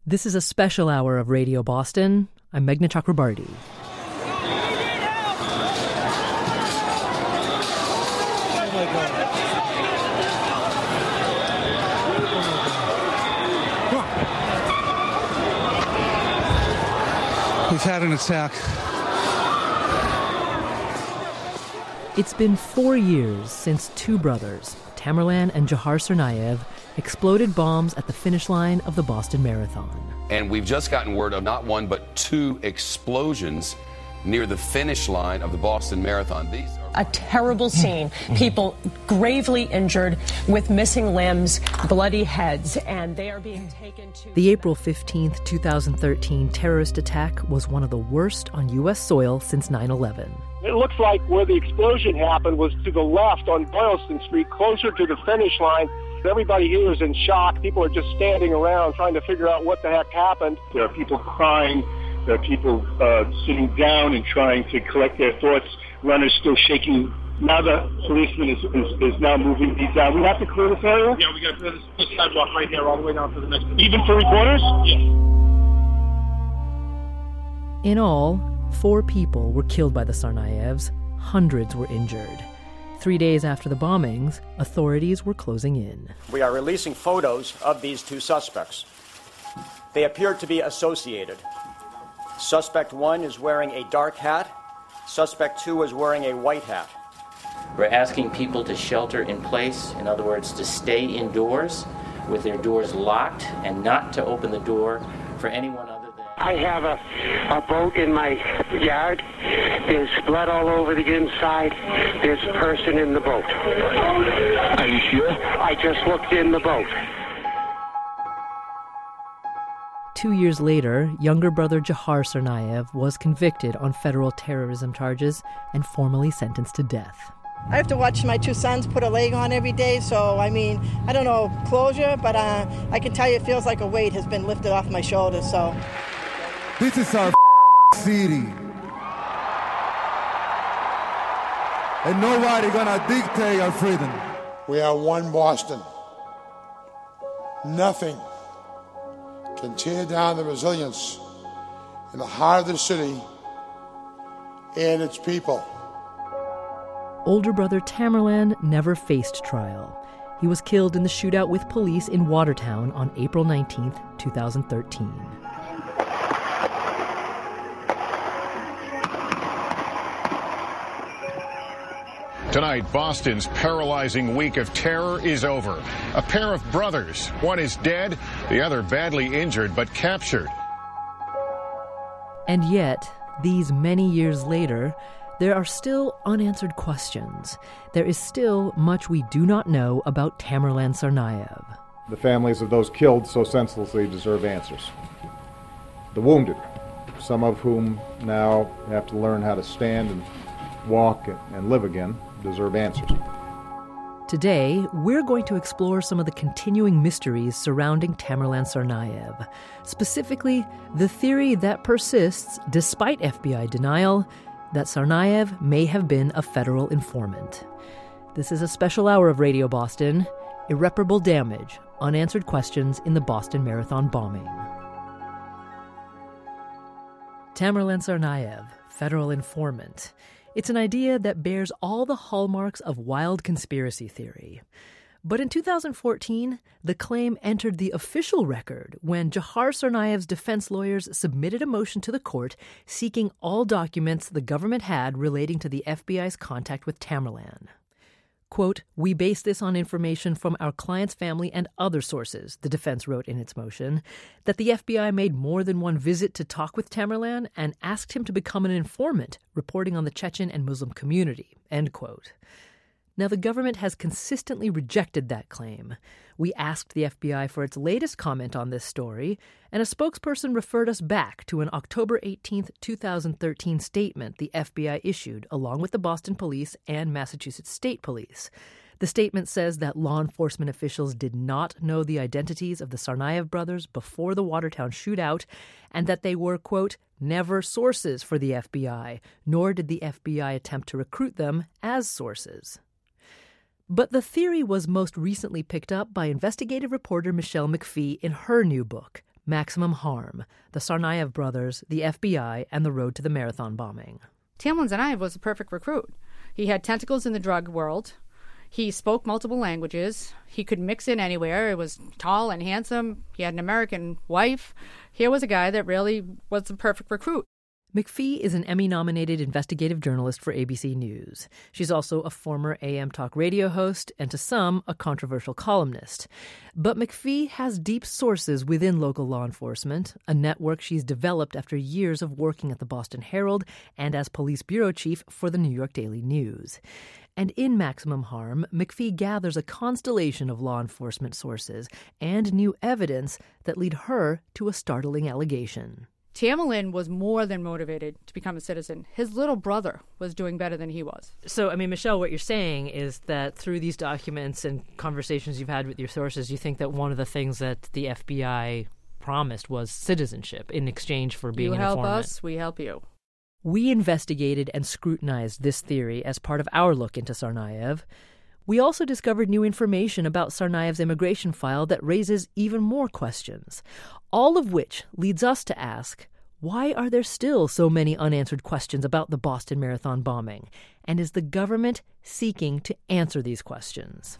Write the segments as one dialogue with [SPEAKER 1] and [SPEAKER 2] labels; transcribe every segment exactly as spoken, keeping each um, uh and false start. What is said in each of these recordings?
[SPEAKER 1] This is a special hour of Radio Boston. I'm Meghna Chakrabarti.
[SPEAKER 2] We've had an attack.
[SPEAKER 1] It's been four years since two brothers, Tamerlan and Dzhokhar Tsarnaev, exploded bombs at the finish line of the Boston Marathon.
[SPEAKER 3] And we've just gotten word of not one but two explosions near the finish line of the Boston Marathon. These are
[SPEAKER 4] a terrible scene. People gravely injured with missing limbs, bloody heads, and they are being taken to...
[SPEAKER 1] The April fifteenth, twenty thirteen terrorist attack was one of the worst on U S soil since nine eleven.
[SPEAKER 5] It looks like where the explosion happened was to the left on Boylston Street, closer to the finish line. Everybody here is in shock. People are just standing around trying to figure out what the heck happened.
[SPEAKER 6] There are people crying. There are people uh, sitting down and trying to collect their thoughts. Runners still shaking. Now the policeman is, is, is now moving these down. We have to clear this area?
[SPEAKER 7] Yeah, we got to clear this, this sidewalk right here all the way down to the next...
[SPEAKER 6] Even for reporters?
[SPEAKER 7] Yes.
[SPEAKER 1] In all, four people were killed by the Tsarnaevs. Hundreds were injured. Three days after the bombings, authorities were closing in.
[SPEAKER 8] We are releasing photos of these two suspects. They appear to be associated. Suspect one is wearing a dark hat. Suspect two is wearing a white hat.
[SPEAKER 9] We're asking people to shelter in place, in other words, to stay indoors with their doors locked and not to open the door for anyone other than...
[SPEAKER 10] I have a, a boat in my yard. There's blood all over the inside. There's a person in the boat.
[SPEAKER 6] Are you sure?
[SPEAKER 10] I just looked in the boat.
[SPEAKER 1] Two years later, younger brother Dzhokhar Tsarnaev was convicted on federal terrorism charges and formally sentenced to death.
[SPEAKER 11] I have to watch my two sons put a leg on every day, so, I mean, I don't know closure, but uh, I can tell you it feels like a weight has been lifted off my shoulders, so...
[SPEAKER 12] This is our city. And nobody gonna dictate our freedom.
[SPEAKER 13] We are one Boston. Nothing can tear down the resilience in the heart of the city and its people.
[SPEAKER 1] Older brother Tamerlan never faced trial. He was killed in the shootout with police in Watertown on April nineteenth, twenty thirteen.
[SPEAKER 14] Tonight, Boston's paralyzing week of terror is over. A pair of brothers, one is dead, the other badly injured but captured.
[SPEAKER 1] And yet, these many years later, there are still unanswered questions. There is still much we do not know about Tamerlan Tsarnaev.
[SPEAKER 15] The families of those killed so senselessly deserve answers. The wounded, some of whom now have to learn how to stand and walk and live again, deserve answers.
[SPEAKER 1] Today, we're going to explore some of the continuing mysteries surrounding Tamerlan Tsarnaev, specifically the theory that persists, despite F B I denial, that Tsarnaev may have been a federal informant. This is a special hour of Radio Boston, Irreparable Damage, Unanswered Questions in the Boston Marathon Bombing. Tamerlan Tsarnaev, federal informant. It's an idea that bears all the hallmarks of wild conspiracy theory. But in two thousand fourteen, the claim entered the official record when Dzhokhar Tsarnaev's defense lawyers submitted a motion to the court seeking all documents the government had relating to the F B I's contact with Tamerlan. Quote, "We base this on information from our client's family and other sources," the defense wrote in its motion, that the F B I made more than one visit to talk with Tamerlan and asked him to become an informant, reporting on the Chechen and Muslim community, end quote. Now, the government has consistently rejected that claim. We asked the F B I for its latest comment on this story, and a spokesperson referred us back to an October eighteenth, twenty thirteen statement the F B I issued along with the Boston Police and Massachusetts State Police. The statement says that law enforcement officials did not know the identities of the Tsarnaev brothers before the Watertown shootout, and that they were, quote, never sources for the F B I, nor did the F B I attempt to recruit them as sources. But the theory was most recently picked up by investigative reporter Michelle McPhee in her new book, Maximum Harm, the Tsarnaev brothers, the F B I, and the road to the marathon bombing.
[SPEAKER 2] Tamerlan Tsarnaev was a perfect recruit. He had tentacles in the drug world. He spoke multiple languages. He could mix in anywhere. He was tall and handsome. He had an American wife. Here was a guy that really was the perfect recruit.
[SPEAKER 1] McPhee is an Emmy-nominated investigative journalist for A B C News. She's also a former A M talk radio host and, to some, a controversial columnist. But McPhee has deep sources within local law enforcement, a network she's developed after years of working at the Boston Herald and as police bureau chief for the New York Daily News. And in Maximum Harm, McPhee gathers a constellation of law enforcement sources and new evidence that lead her to a startling allegation.
[SPEAKER 2] Tamerlan was more than motivated to become a citizen. His little brother was doing better than he was.
[SPEAKER 1] So, I mean, Michelle, what you're saying is that through these documents and conversations you've had with your sources, you think that one of the things that the F B I promised was citizenship in exchange for being
[SPEAKER 2] you
[SPEAKER 1] an
[SPEAKER 2] help
[SPEAKER 1] informant.
[SPEAKER 2] us, we help you.
[SPEAKER 1] We investigated and scrutinized this theory as part of our look into Tsarnaev. We also discovered new information about Tsarnaev's immigration file that raises even more questions, all of which leads us to ask, why are there still so many unanswered questions about the Boston Marathon bombing? And is the government seeking to answer these questions?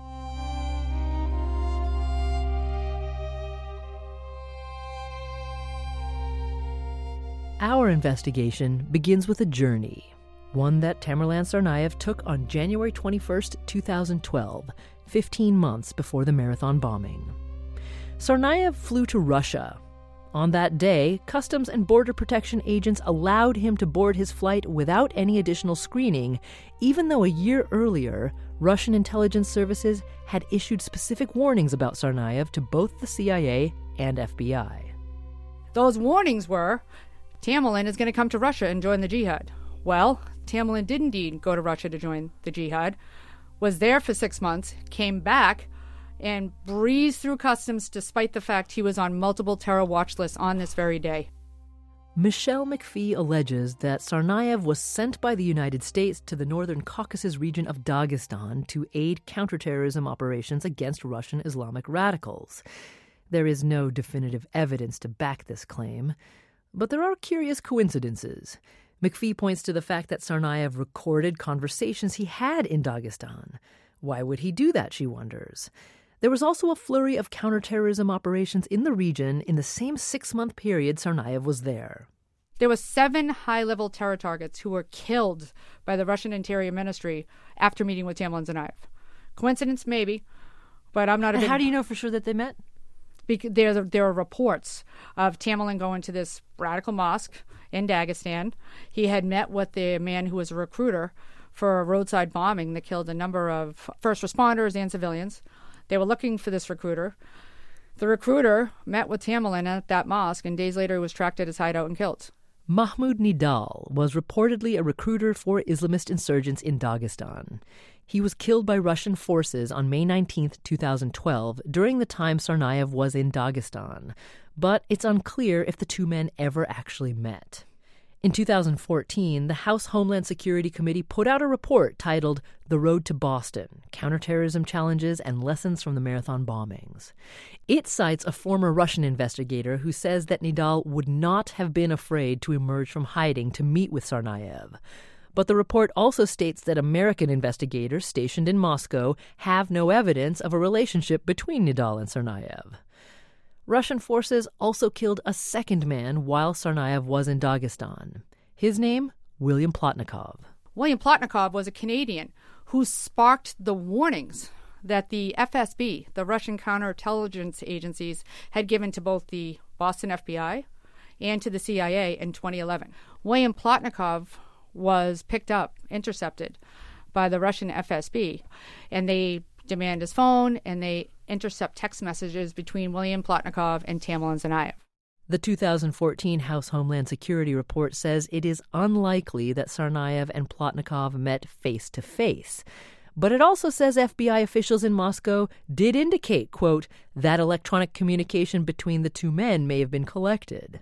[SPEAKER 1] Our investigation begins with a journey, one that Tamerlan Tsarnaev took on January twenty-first, two thousand twelve, fifteen months before the marathon bombing. Tsarnaev flew to Russia. On that day, Customs and Border Protection agents allowed him to board his flight without any additional screening, even though a year earlier, Russian intelligence services had issued specific warnings about Tsarnaev to both the C I A and F B I.
[SPEAKER 2] Those warnings were, Tamerlan is going to come to Russia and join the jihad. Well, Tamerlan did indeed go to Russia to join the jihad, was there for six months, came back, and breezed through customs despite the fact he was on multiple terror watch lists on this very day.
[SPEAKER 1] Michelle McPhee alleges that Tsarnaev was sent by the United States to the northern Caucasus region of Dagestan to aid counterterrorism operations against Russian Islamic radicals. There is no definitive evidence to back this claim, but there are curious coincidences. McPhee points to the fact that Tsarnaev recorded conversations he had in Dagestan. Why would he do that, she wonders. There was also a flurry of counterterrorism operations in the region in the same six-month period Tsarnaev was there.
[SPEAKER 2] There were seven high-level terror targets who were killed by the Russian Interior Ministry after meeting with Tamerlan Tsarnaev. Coincidence, maybe, but I'm not a
[SPEAKER 1] and
[SPEAKER 2] big...
[SPEAKER 1] How do you know for sure that they met?
[SPEAKER 2] Because there, there are reports of Tamerlan going to this radical mosque in Dagestan. He had met with the man who was a recruiter for a roadside bombing that killed a number of first responders and civilians. They were looking for this recruiter. The recruiter met with Tamerlan at that mosque, and days later he was tracked at his hideout and killed.
[SPEAKER 1] Mahmoud Nidal was reportedly a recruiter for Islamist insurgents in Dagestan. He was killed by Russian forces on May nineteenth, two thousand twelve, during the time Tsarnaev was in Dagestan. But it's unclear if the two men ever actually met. In two thousand fourteen, the House Homeland Security Committee put out a report titled The Road to Boston, Counterterrorism Challenges and Lessons from the Marathon Bombings. It cites a former Russian investigator who says that Nidal would not have been afraid to emerge from hiding to meet with Tsarnaev. But the report also states that American investigators stationed in Moscow have no evidence of a relationship between Nidal and Tsarnaev. Russian forces also killed a second man while Tsarnaev was in Dagestan. His name, William Plotnikov.
[SPEAKER 2] William Plotnikov was a Canadian who sparked the warnings that the F S B, the Russian counterintelligence agencies, had given to both the Boston F B I and to the C I A in twenty eleven. William Plotnikov was picked up, intercepted by the Russian F S B, and they demand his phone, and they intercept text messages between William Plotnikov and Tamerlan Tsarnaev.
[SPEAKER 1] The two thousand fourteen House Homeland Security report says it is unlikely that Tsarnaev and Plotnikov met face-to-face. But it also says F B I officials in Moscow did indicate, quote, that electronic communication between the two men may have been collected.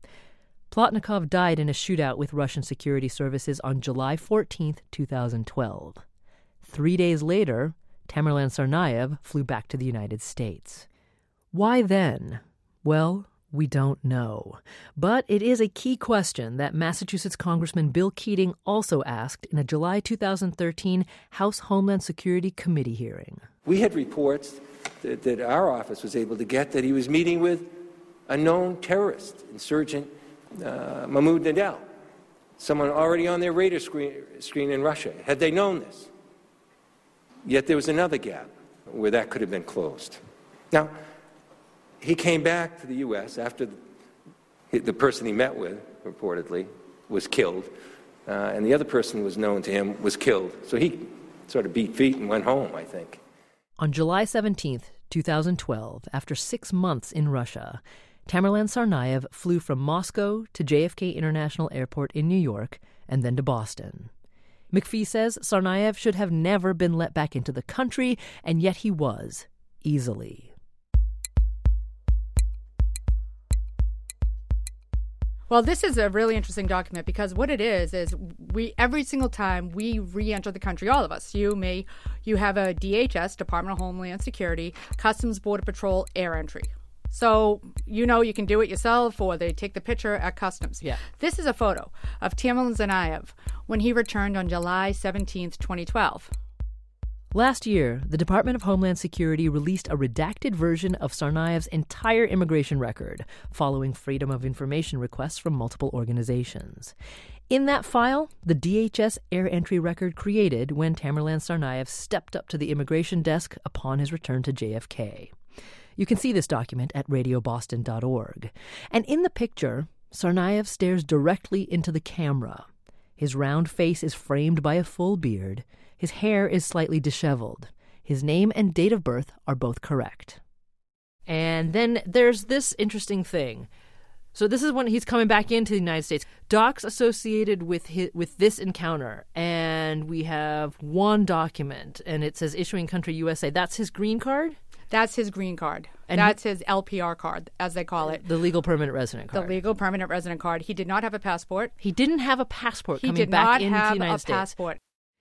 [SPEAKER 1] Plotnikov died in a shootout with Russian security services on July fourteenth, two thousand twelve. Three days later, Tamerlan Tsarnaev flew back to the United States. Why then? Well, We don't know. But it is a key question that Massachusetts Congressman Bill Keating also asked in a July two thousand thirteen House Homeland Security Committee hearing.
[SPEAKER 16] We had reports that, that our office was able to get that he was meeting with a known terrorist, insurgent uh, Mahmoud Nadal, someone already on their radar screen, screen in Russia. Had they known this? Yet there was another gap where that could have been closed. Now, he came back to the U S after the, the person he met with, reportedly, was killed, uh, and the other person who was known to him was killed. So he sort of beat feet and went home, I think.
[SPEAKER 1] On July seventeenth, twenty twelve, after six months in Russia, Tamerlan Tsarnaev flew from Moscow to J F K International Airport in New York and then to Boston. McPhee says Tsarnaev should have never been let back into the country, and yet he was, easily.
[SPEAKER 2] Well, this is a really interesting document because what it is is we every single time we re-enter the country, all of us, you, me, you have a D H S, Department of Homeland Security, Customs Border Patrol air entry. So, you know, you can do it yourself or they take the picture at Customs.
[SPEAKER 1] Yeah.
[SPEAKER 2] This is a photo of Tamerlan Tsarnaev when he returned on July seventeenth, twenty twelve.
[SPEAKER 1] Last year, the Department of Homeland Security released a redacted version of Tsarnaev's entire immigration record, following Freedom of Information requests from multiple organizations. In that file, the D H S air entry record created when Tamerlan Tsarnaev stepped up to the immigration desk upon his return to J F K. You can see this document at radio boston dot org. And in the picture, Tsarnaev stares directly into the camera. His round face is framed by a full beard. His hair is slightly disheveled. His name and date of birth are both correct. And then there's this interesting thing. So this is when he's coming back into the United States. Docs associated with his, with this encounter, and we have one document, and it says issuing country U S A. That's his green card?
[SPEAKER 2] That's his green card.
[SPEAKER 1] And
[SPEAKER 2] That's
[SPEAKER 1] he,
[SPEAKER 2] his L P R card, as they call it.
[SPEAKER 1] The legal permanent resident card.
[SPEAKER 2] The legal permanent resident card. He did not have a passport.
[SPEAKER 1] He didn't have a passport
[SPEAKER 2] he
[SPEAKER 1] coming back into the United States.
[SPEAKER 2] He did not have a passport.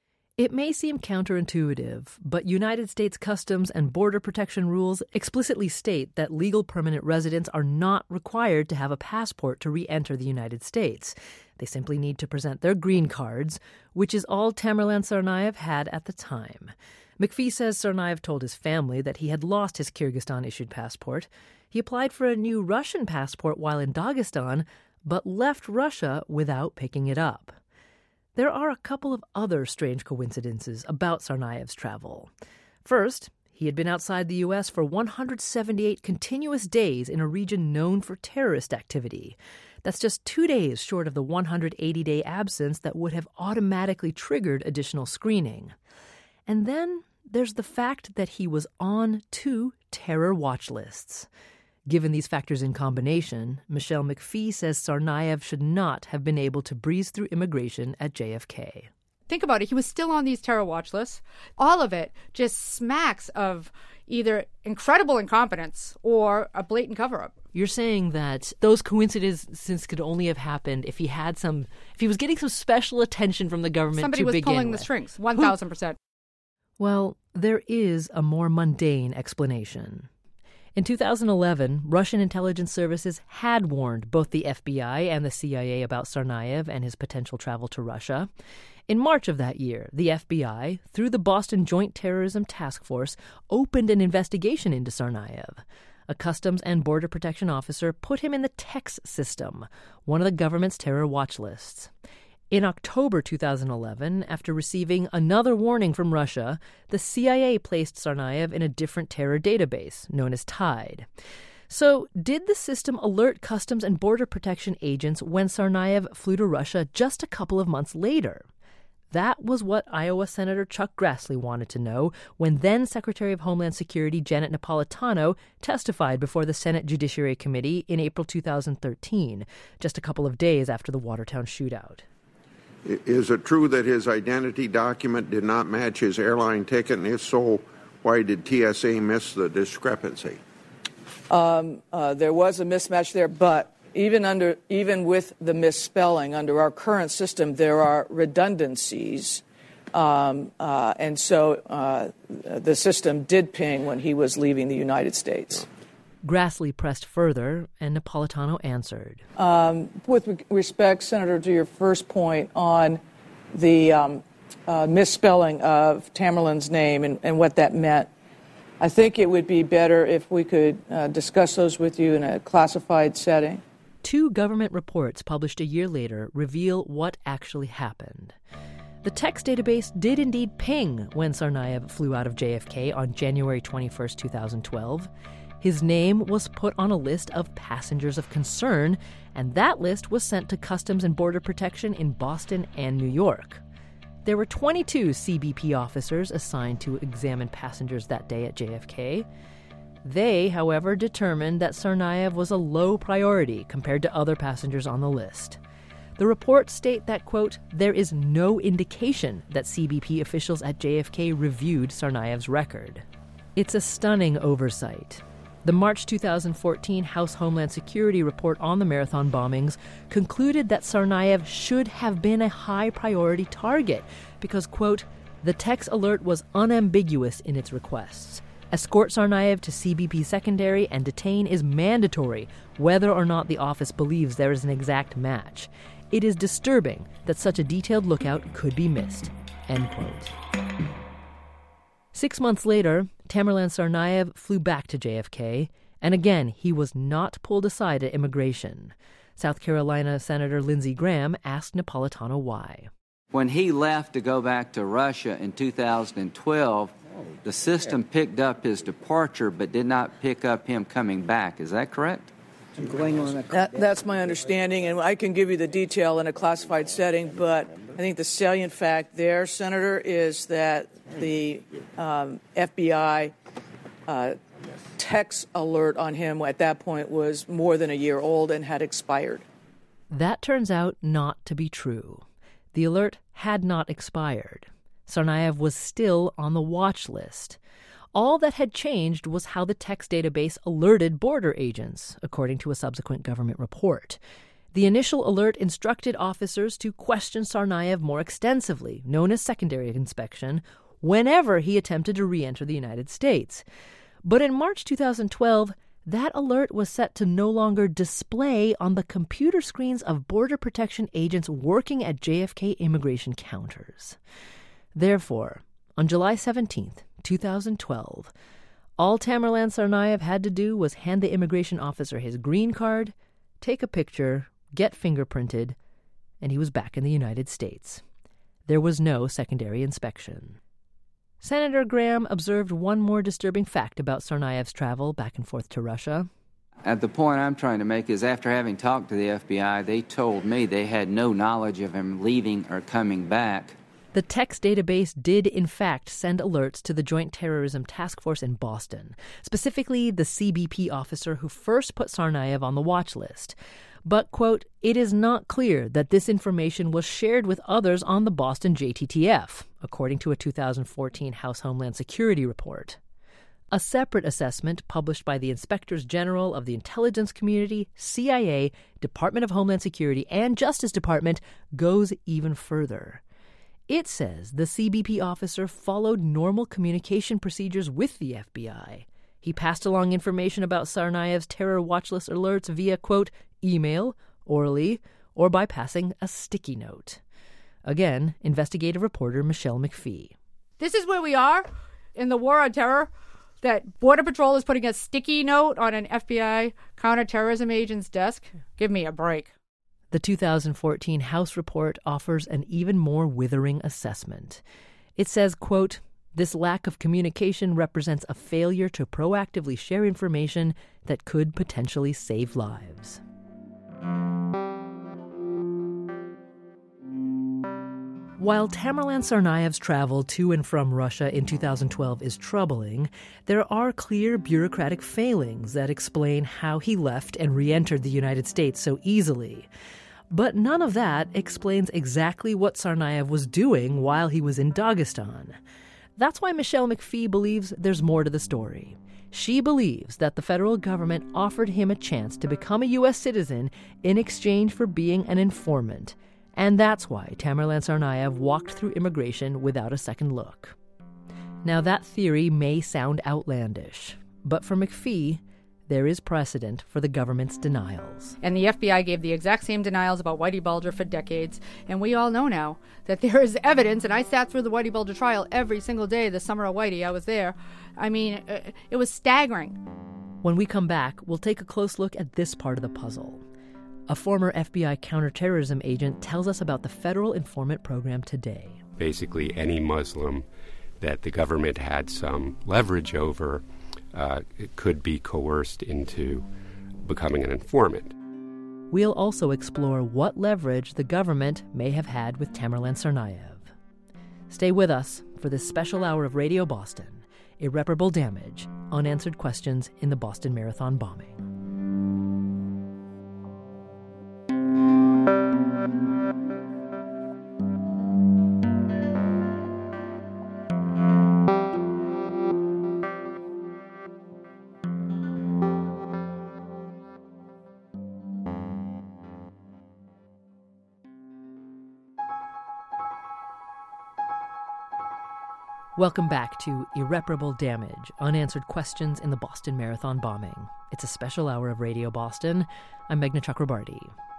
[SPEAKER 1] It may seem counterintuitive, but United States Customs and Border Protection rules explicitly state that legal permanent residents are not required to have a passport to re-enter the United States. They simply need to present their green cards, which is all Tamerlan Tsarnaev had at the time. McPhee says Tsarnaev told his family that he had lost his Kyrgyzstan-issued passport. He applied for a new Russian passport while in Dagestan, but left Russia without picking it up. There are a couple of other strange coincidences about Tsarnaev's travel. First, he had been outside the U S for one hundred seventy-eight continuous days in a region known for terrorist activity. That's just two days short of the one hundred eighty-day absence that would have automatically triggered additional screening. And then there's the fact that he was on two terror watch lists. Given these factors in combination, Michelle McPhee says Tsarnaev should not have been able to breeze through immigration at J F K.
[SPEAKER 2] Think about it. He was still on these terror watch lists. All of it just smacks of either incredible incompetence or a blatant cover-up.
[SPEAKER 1] You're saying that those coincidences could only have happened if he had some, if he was getting some special attention from the government
[SPEAKER 2] Somebody
[SPEAKER 1] to begin with.
[SPEAKER 2] Somebody was pulling the strings, one thousand percent.
[SPEAKER 1] Well, there is a more mundane explanation. In two thousand eleven, Russian intelligence services had warned both the F B I and the C I A about Tsarnaev and his potential travel to Russia. In March of that year, the F B I, through the Boston Joint Terrorism Task Force, opened an investigation into Tsarnaev. A Customs and Border Protection officer put him in the TEX system, one of the government's terror watch lists. In October two thousand eleven, after receiving another warning from Russia, the C I A placed Tsarnaev in a different terror database, known as TIDE. So, did the system alert Customs and Border Protection agents when Tsarnaev flew to Russia just a couple of months later? That was what Iowa Senator Chuck Grassley wanted to know when then Secretary of Homeland Security Janet Napolitano testified before the Senate Judiciary Committee in April two thousand thirteen, just a couple of days after the Watertown shootout.
[SPEAKER 17] Is it true that his identity document did not match his airline ticket? And if so, why did T S A miss the discrepancy?
[SPEAKER 18] Um, uh, there was a mismatch there, but even under even with the misspelling, under our current system, there are redundancies. Um, uh, and so uh, the system did ping when he was leaving the United States.
[SPEAKER 1] Grassley pressed further, and Napolitano answered.
[SPEAKER 18] Um, with re- respect, Senator, to your first point on the um, uh, misspelling of Tamerlan's name and, and what that meant, I think it would be better if we could uh, discuss those with you in a classified setting.
[SPEAKER 1] Two government reports published a year later reveal what actually happened. The text database did indeed ping when Tsarnaev flew out of J F K on January twenty-first, twenty twelve. His name was put on a list of passengers of concern, and that list was sent to Customs and Border Protection in Boston and New York. There were twenty-two C B P officers assigned to examine passengers that day at J F K. They, however, determined that Tsarnaev was a low priority compared to other passengers on the list. The reports state that, quote, there is no indication that C B P officials at J F K reviewed Tsarnaev's record. It's a stunning oversight. The March two thousand fourteen House Homeland Security report on the Marathon bombings concluded that Tsarnaev should have been a high-priority target because, quote, the text alert was unambiguous in its requests. Escort Tsarnaev to C B P secondary and detain is mandatory, whether or not the office believes there is an exact match. It is disturbing that such a detailed lookout could be missed, end quote. Six months later, Tamerlan Tsarnaev flew back to J F K, and again, he was not pulled aside at immigration. South Carolina Senator Lindsey Graham asked Napolitano why.
[SPEAKER 19] When he left to go back to Russia in two thousand twelve, the system picked up his departure but did not pick up him coming back. Is that correct?
[SPEAKER 18] That, that's my understanding, and I can give you the detail in a classified setting, but I think the salient fact there, Senator, is that the um, F B I uh, text alert on him at that point was more than a year old and had expired.
[SPEAKER 1] That turns out not to be true. The alert had not expired. Tsarnaev was still on the watch list. All that had changed was how the text database alerted border agents, according to a subsequent government report. The initial alert instructed officers to question Tsarnaev more extensively, known as secondary inspection, whenever he attempted to re-enter the United States. But in March two thousand twelve, that alert was set to no longer display on the computer screens of Border Protection agents working at J F K immigration counters. Therefore, on July seventeenth, two thousand twelve, all Tamerlan Tsarnaev had to do was hand the immigration officer his green card, take a picture, get fingerprinted, and he was back in the United States. There was no secondary inspection. Senator Graham observed one more disturbing fact about Tsarnaev's travel back and forth to Russia.
[SPEAKER 19] At the point I'm trying to make is after having talked to the F B I, they told me they had no knowledge of him leaving or coming back.
[SPEAKER 1] The text database did, in fact, send alerts to the Joint Terrorism Task Force in Boston, specifically the C B P officer who first put Tsarnaev on the watch list. But, quote, it is not clear that this information was shared with others on the Boston J T T F, according to a two thousand fourteen House Homeland Security report. A separate assessment published by the Inspectors General of the Intelligence Community, C I A, Department of Homeland Security, and Justice Department goes even further. It says the C B P officer followed normal communication procedures with the F B I. He passed along information about Tsarnaev's terror watchlist alerts via, quote, email, orally, or by passing a sticky note. Again, investigative reporter Michelle McPhee.
[SPEAKER 2] This is where we are in the war on terror, that Border Patrol is putting a sticky note on an F B I counterterrorism agent's desk. Give me a break.
[SPEAKER 1] The two thousand fourteen House report offers an even more withering assessment. It says, quote, this lack of communication represents a failure to proactively share information that could potentially save lives. While Tamerlan Tsarnaev's travel to and from Russia in two thousand twelve is troubling, there are clear bureaucratic failings that explain how he left and re-entered the United States so easily. But none of that explains exactly what Tsarnaev was doing while he was in Dagestan. That's why Michelle McPhee believes there's more to the story. She believes that the federal government offered him a chance to become a U S citizen in exchange for being an informant. And that's why Tamerlan Tsarnaev walked through immigration without a second look. Now, that theory may sound outlandish, but for McPhee, there is precedent for the government's denials.
[SPEAKER 2] And the F B I gave the exact same denials about Whitey Bulger for decades. And we all know now that there is evidence, and I sat through the Whitey Bulger trial every single day the summer of Whitey. I was there. I mean, it was staggering.
[SPEAKER 1] When we come back, we'll take a close look at this part of the puzzle. A former F B I counterterrorism agent tells us about the federal informant program today.
[SPEAKER 20] Basically, any Muslim that the government had some leverage over uh, could be coerced into becoming an informant.
[SPEAKER 1] We'll also explore what leverage the government may have had with Tamerlan Tsarnaev. Stay with us for this special hour of Radio Boston, Irreparable Damage, Unanswered Questions in the Boston Marathon Bombing. Welcome back to Irreparable Damage, Unanswered Questions in the Boston Marathon Bombing. It's a special hour of Radio Boston. I'm Meghna Chakrabarti.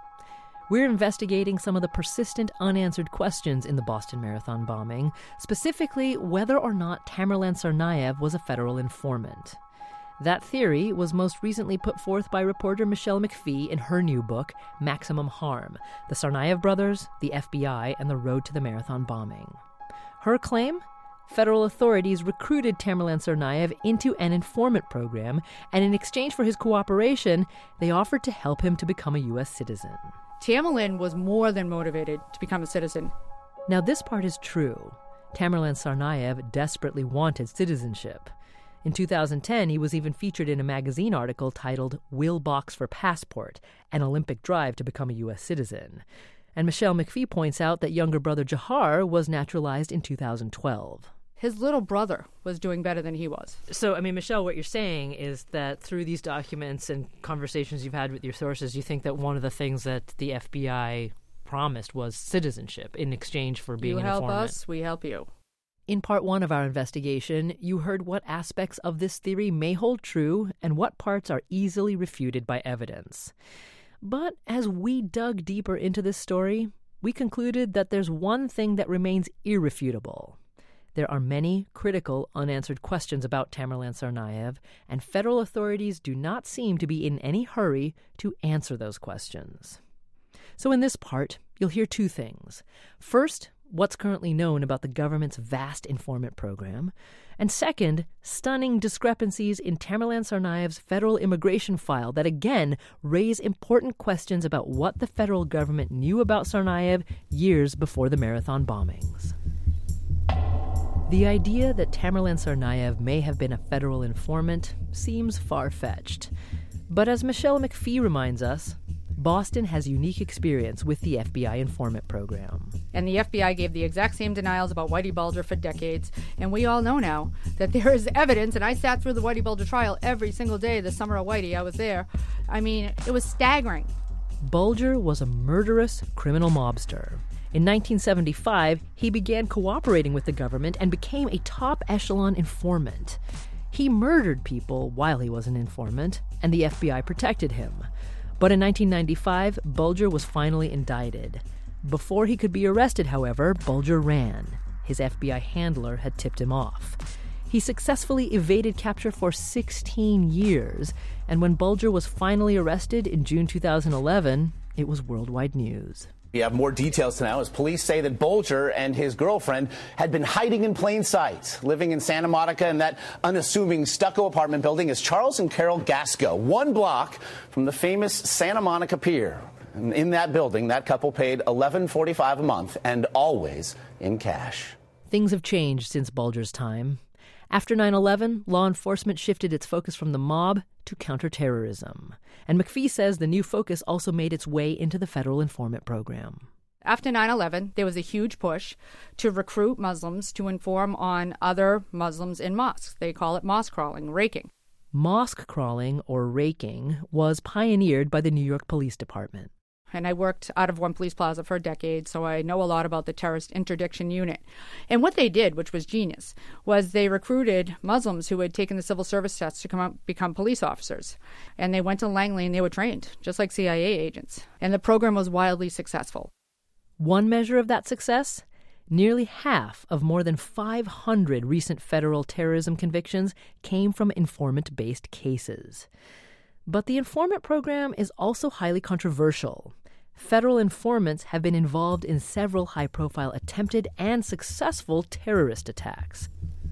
[SPEAKER 1] We're investigating some of the persistent unanswered questions in the Boston Marathon bombing, specifically whether or not Tamerlan Tsarnaev was a federal informant. That theory was most recently put forth by reporter Michelle McPhee in her new book, Maximum Harm, The Tsarnaev Brothers, the F B I, and the Road to the Marathon Bombing. Her claim? Federal authorities recruited Tamerlan Tsarnaev into an informant program, and in exchange for his cooperation, they offered to help him to become a U S citizen.
[SPEAKER 2] Tamerlan was more than motivated to become a citizen.
[SPEAKER 1] Now, this part is true. Tamerlan Tsarnaev desperately wanted citizenship. In two thousand ten, he was even featured in a magazine article titled Will Box for Passport, an Olympic drive to become a U S citizen. And Michelle McPhee points out that younger brother Jahar was naturalized in two thousand twelve.
[SPEAKER 2] His little brother was doing better than he was.
[SPEAKER 1] So, I mean, Michelle, what you're saying is that through these documents and conversations you've had with your sources, you think that one of the things that the F B I promised was citizenship in exchange for being an informant.
[SPEAKER 2] You help us, we help you.
[SPEAKER 1] In part one of our investigation, you heard what aspects of this theory may hold true and what parts are easily refuted by evidence. But as we dug deeper into this story, we concluded that there's one thing that remains irrefutable. There are many critical unanswered questions about Tamerlan Tsarnaev, and federal authorities do not seem to be in any hurry to answer those questions. So in this part, you'll hear two things. First, what's currently known about the government's vast informant program, and second, stunning discrepancies in Tamerlan Tsarnaev's federal immigration file that again raise important questions about what the federal government knew about Tsarnaev years before the marathon bombings. The idea that Tamerlan Tsarnaev may have been a federal informant seems far-fetched. But as Michelle McPhee reminds us, Boston has unique experience with the F B I informant program.
[SPEAKER 2] And the F B I gave the exact same denials about Whitey Bulger for decades. And we all know now that there is evidence, and I sat through the Whitey Bulger trial every single day the summer of Whitey. I was there. I mean, it was staggering.
[SPEAKER 1] Bulger was a murderous criminal mobster. In nineteen seventy-five, he began cooperating with the government and became a top echelon informant. He murdered people while he was an informant, and the F B I protected him. But in nineteen ninety-five, Bulger was finally indicted. Before he could be arrested, however, Bulger ran. His F B I handler had tipped him off. He successfully evaded capture for sixteen years, and when Bulger was finally arrested in June two thousand eleven, it was worldwide news.
[SPEAKER 21] We have more details now as police say that Bulger and his girlfriend had been hiding in plain sight. Living in Santa Monica in that unassuming stucco apartment building is Charles and Carol Gasco, one block from the famous Santa Monica Pier. And in that building, that couple paid eleven forty-five a month and always in cash.
[SPEAKER 1] Things have changed since Bulger's time. After nine eleven, law enforcement shifted its focus from the mob to counterterrorism. And McPhee says the new focus also made its way into the federal informant program.
[SPEAKER 2] After nine eleven, there was a huge push to recruit Muslims to inform on other Muslims in mosques. They call it mosque crawling, raking.
[SPEAKER 1] Mosque crawling, or raking, was pioneered by the New York Police Department.
[SPEAKER 2] and I worked out of One Police Plaza for a decade, so I know a lot about the terrorist interdiction unit. And what they did, which was genius, was they recruited Muslims who had taken the civil service test to come out, become police officers. And they went to Langley and they were trained, just like C I A agents. And the program was wildly successful.
[SPEAKER 1] One measure of that success? Nearly half of more than five hundred recent federal terrorism convictions came from informant-based cases. But the informant program is also highly controversial. Federal informants have been involved in several high-profile attempted and successful terrorist attacks.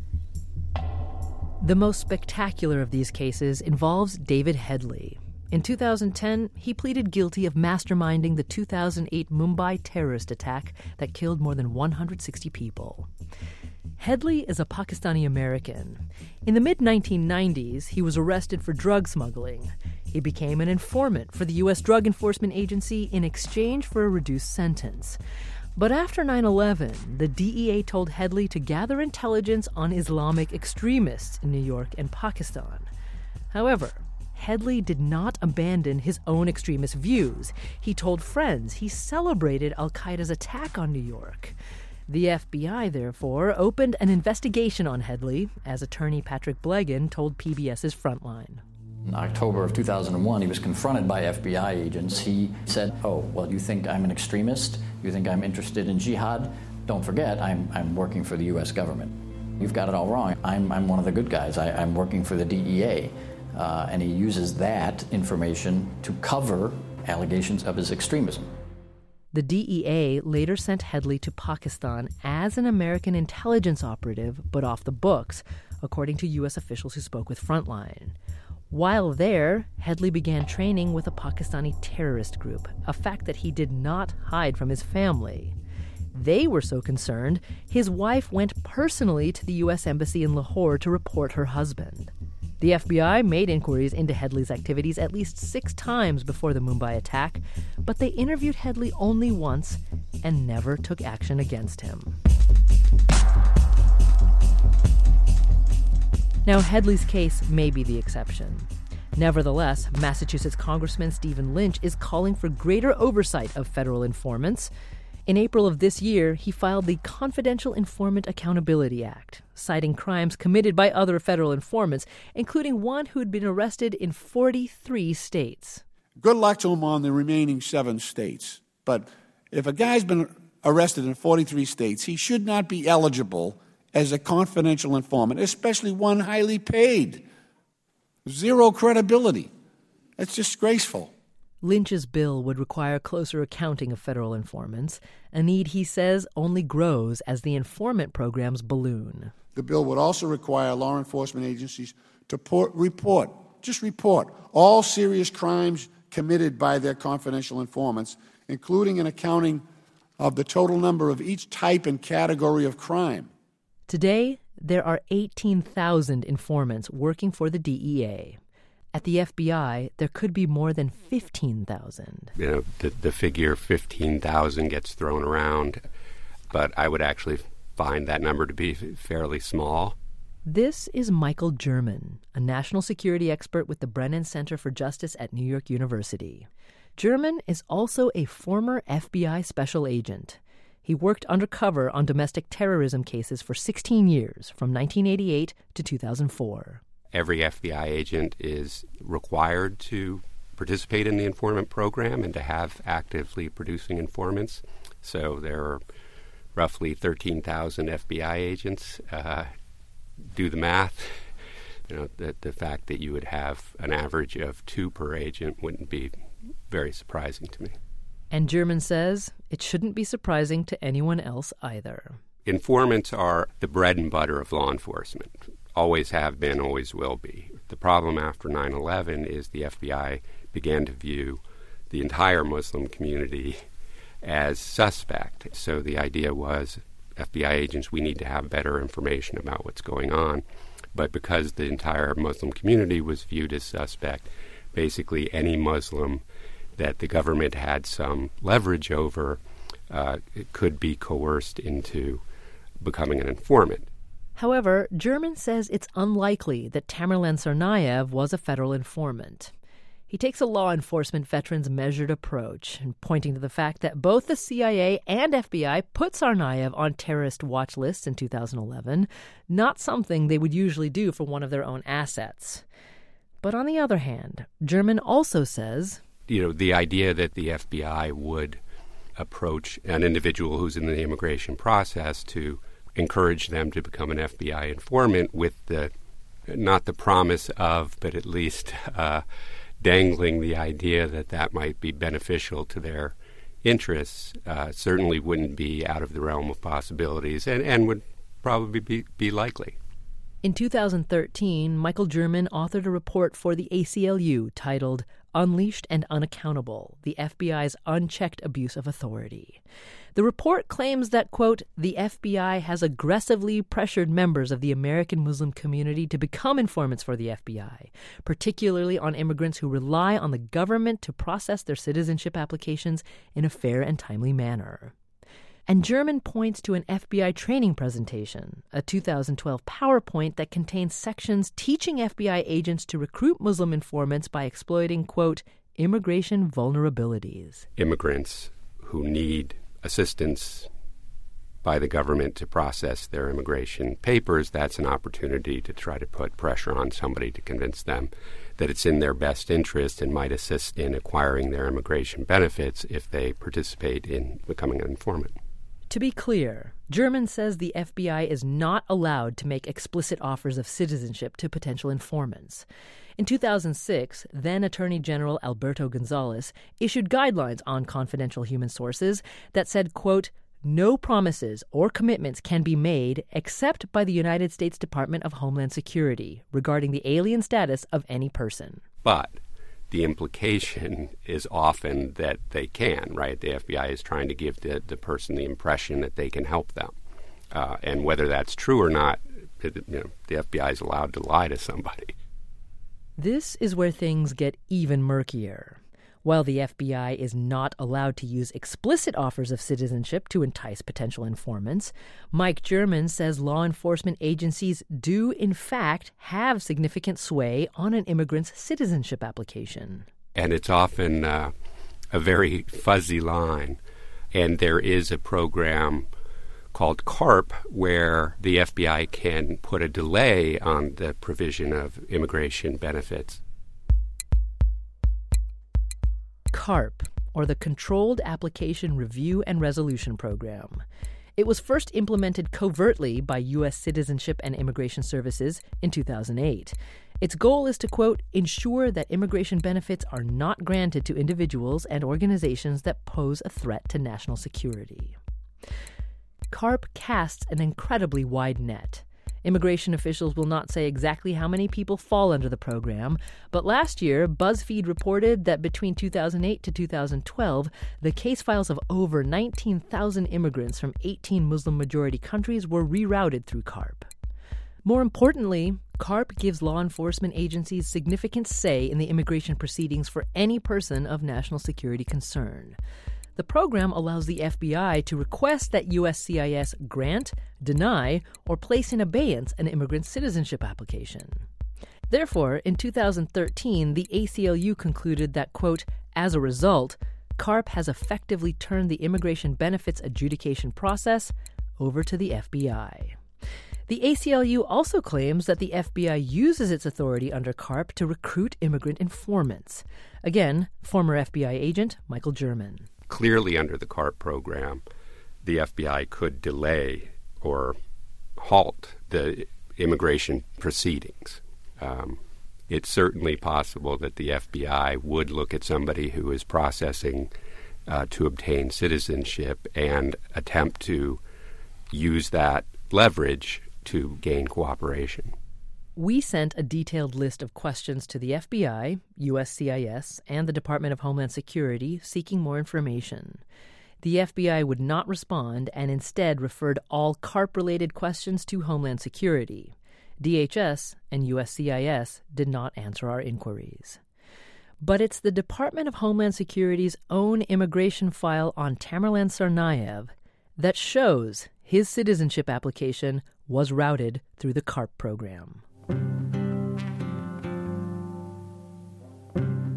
[SPEAKER 1] The most spectacular of these cases involves David Headley. In two thousand ten, he pleaded guilty of masterminding the two thousand eight Mumbai terrorist attack that killed more than one hundred sixty people. Headley is a Pakistani-American. In the mid nineteen nineties, he was arrested for drug smuggling. He became an informant for the U S Drug Enforcement Agency in exchange for a reduced sentence. But after nine eleven, the D E A told Headley to gather intelligence on Islamic extremists in New York and Pakistan. However, Headley did not abandon his own extremist views. He told friends he celebrated al-Qaeda's attack on New York. The F B I, therefore, opened an investigation on Headley, as attorney Patrick Blegan told P B S's Frontline.
[SPEAKER 3] In October of two thousand one, he was confronted by F B I agents. He said, oh, well, you think I'm an extremist? You think I'm interested in jihad? Don't forget, I'm, I'm working for the U S government. You've got it all wrong. I'm, I'm one of the good guys. I, I'm working for the D E A. Uh, and he uses that information to cover allegations of his extremism.
[SPEAKER 1] The D E A later sent Headley to Pakistan as an American intelligence operative, but off the books, according to U S officials who spoke with Frontline. While there, Headley began training with a Pakistani terrorist group, a fact that he did not hide from his family. They were so concerned, his wife went personally to the U S Embassy in Lahore to report her husband. The F B I made inquiries into Headley's activities at least six times before the Mumbai attack, but they interviewed Headley only once and never took action against him. Now, Headley's case may be the exception. Nevertheless, Massachusetts Congressman Stephen Lynch is calling for greater oversight of federal informants. In April of this year, he filed the Confidential Informant Accountability Act, citing crimes committed by other federal informants, including one who had been arrested in forty-three states.
[SPEAKER 22] Good luck to him on the remaining seven states. But if a guy's been arrested in forty-three states, he should not be eligible as a confidential informant, especially one highly paid. Zero credibility. That's disgraceful.
[SPEAKER 1] Lynch's bill would require closer accounting of federal informants, a need he says only grows as the informant programs balloon.
[SPEAKER 22] The bill would also require law enforcement agencies to port, report, just report, all serious crimes committed by their confidential informants, including an accounting of the total number of each type and category of crime.
[SPEAKER 1] Today, there are eighteen thousand informants working for the D E A. At the F B I, there could be more than fifteen thousand.
[SPEAKER 20] You know, the, the figure fifteen thousand gets thrown around, but I would actually find that number to be fairly small.
[SPEAKER 1] This is Michael German, a national security expert with the Brennan Center for Justice at New York University. German is also a former F B I special agent. He worked undercover on domestic terrorism cases for sixteen years, from nineteen eighty-eight to two thousand four.
[SPEAKER 20] Every F B I agent is required to participate in the informant program and to have actively producing informants. So there are roughly thirteen thousand F B I agents. Uh, do the math. You know, the, the fact that you would have an average of two per agent wouldn't be very surprising to me.
[SPEAKER 1] And German says it shouldn't be surprising to anyone else either.
[SPEAKER 20] Informants are the bread and butter of law enforcement. Always have been, always will be. The problem after nine eleven is the F B I began to view the entire Muslim community as suspect. So the idea was, F B I agents, we need to have better information about what's going on. But because the entire Muslim community was viewed as suspect, basically any Muslim that the government had some leverage over uh, could be coerced into becoming an informant.
[SPEAKER 1] However, German says it's unlikely that Tamerlan Tsarnaev was a federal informant. He takes a law enforcement veteran's measured approach, pointing to the fact that both the C I A and F B I put Tsarnaev on terrorist watch lists in two thousand eleven, not something they would usually do for one of their own assets. But on the other hand, German also says,
[SPEAKER 20] you know, the idea that the F B I would approach an individual who's in the immigration process to encourage them to become an F B I informant with the, not the promise of, but at least uh, dangling the idea that that might be beneficial to their interests, uh, certainly wouldn't be out of the realm of possibilities and, and would probably be, be likely.
[SPEAKER 1] In two thousand thirteen, Michael German authored a report for the A C L U titled Unleashed and Unaccountable, the F B I's Unchecked Abuse of Authority. The report claims that, quote, the F B I has aggressively pressured members of the American Muslim community to become informants for the F B I, particularly on immigrants who rely on the government to process their citizenship applications in a fair and timely manner. And German points to an F B I training presentation, a two thousand twelve PowerPoint that contains sections teaching F B I agents to recruit Muslim informants by exploiting, quote, immigration vulnerabilities.
[SPEAKER 20] Immigrants who need assistance by the government to process their immigration papers, that's an opportunity to try to put pressure on somebody to convince them that it's in their best interest and might assist in acquiring their immigration benefits if they participate in becoming an informant.
[SPEAKER 1] To be clear, German says the F B I is not allowed to make explicit offers of citizenship to potential informants. In two thousand six, then Attorney General Alberto Gonzales issued guidelines on confidential human sources that said, quote, no promises or commitments can be made except by the United States Department of Homeland Security regarding the alien status of any person.
[SPEAKER 20] But the implication is often that they can, right? The F B I is trying to give the, the person the impression that they can help them. Uh, and whether that's true or not, it, you know, the F B I is allowed to lie to somebody.
[SPEAKER 1] This is where things get even murkier. While the F B I is not allowed to use explicit offers of citizenship to entice potential informants, Mike German says law enforcement agencies do, in fact, have significant sway on an immigrant's citizenship application.
[SPEAKER 20] And it's often uh, a very fuzzy line. And there is a program called CARP where the F B I can put a delay on the provision of immigration benefits.
[SPEAKER 1] CARP, or the Controlled Application Review and Resolution Program. It was first implemented covertly by U S Citizenship and Immigration Services in two thousand eight. Its goal is to, quote, ensure that immigration benefits are not granted to individuals and organizations that pose a threat to national security. CARP casts an incredibly wide net. Immigration officials will not say exactly how many people fall under the program, but last year, BuzzFeed reported that between two thousand eight to two thousand twelve, the case files of over nineteen thousand immigrants from eighteen Muslim-majority countries were rerouted through CARP. More importantly, CARP gives law enforcement agencies significant say in the immigration proceedings for any person of national security concern. The program allows the F B I to request that U S C I S grant, deny, or place in abeyance an immigrant's citizenship application. Therefore, in two thousand thirteen, the A C L U concluded that, quote, as a result, CARP has effectively turned the immigration benefits adjudication process over to the F B I. The A C L U also claims that the F B I uses its authority under CARP to recruit immigrant informants. Again, former F B I agent Michael German.
[SPEAKER 20] Clearly, under the CARP program, the F B I could delay or halt the immigration proceedings. Um, it's certainly possible that the F B I would look at somebody who is processing uh, to obtain citizenship and attempt to use that leverage to gain cooperation.
[SPEAKER 1] We sent a detailed list of questions to the F B I, U S C I S, and the Department of Homeland Security seeking more information. The F B I would not respond and instead referred all CARP-related questions to Homeland Security. D H S and U S C I S did not answer our inquiries. But it's the Department of Homeland Security's own immigration file on Tamerlan Tsarnaev that shows his citizenship application was routed through the CARP program.